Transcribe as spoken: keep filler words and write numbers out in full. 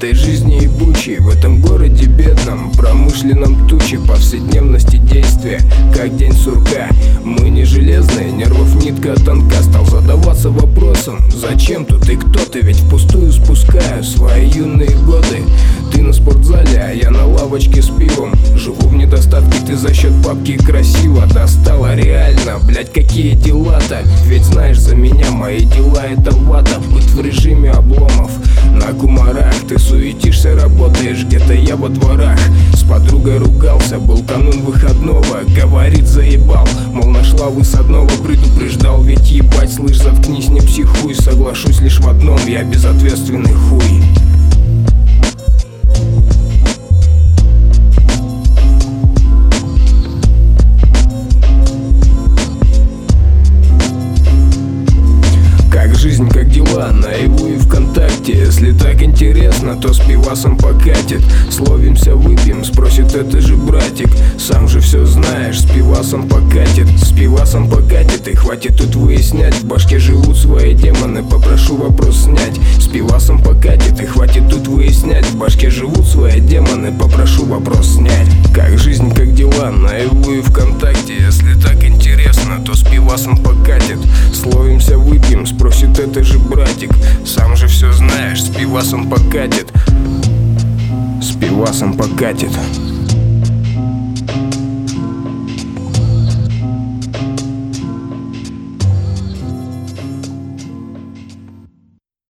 этой жизни ебучей, в этом городе бедном, промышленном тучи, повседневности действия, как день сурка. Мы не железные, нервов нитка тонка. Стал задаваться вопросом, зачем тут и кто ты? Ведь впустую спускаю свои юные годы. Ты на спортзале, а я на лавочке с пивом. Живу в недостатке, ты за счет папки красиво. Достала реально, блять, какие дела-то? Ведь знаешь, за меня мои дела это вата. Быт в режиме обломов, на кумарах. Ты суетишься, работаешь, где-то я во дворах. С подругой ругался, был канун выходного. Говорит, заебал, мол, нашла высадного. Предупреждал, ведь ебать, слышь, заткнись, не психуй. Соглашусь лишь в одном, я безответственный хуй. Жизнь, как дела, наяву и ВКонтакте. Если так интересно, то с пивасом покатит. Словимся, выпьем, спросит, это же братик. Сам же все знаешь, с пивасом покатит. С пивасом покатит, и хватит тут выяснять. В башке живут свои демоны, попрошу вопрос снять. С пивасом покатит, и хватит тут выяснять. В башке живут свои демоны, попрошу вопрос снять. Как жизнь, как дела, наяву и ВКонтакте. Если так интересно, то с пивасом покатит. Словимся, выпьем, спросит, это же братик. Сам же все знаешь, с пивасом покатит. С пивасом покатит.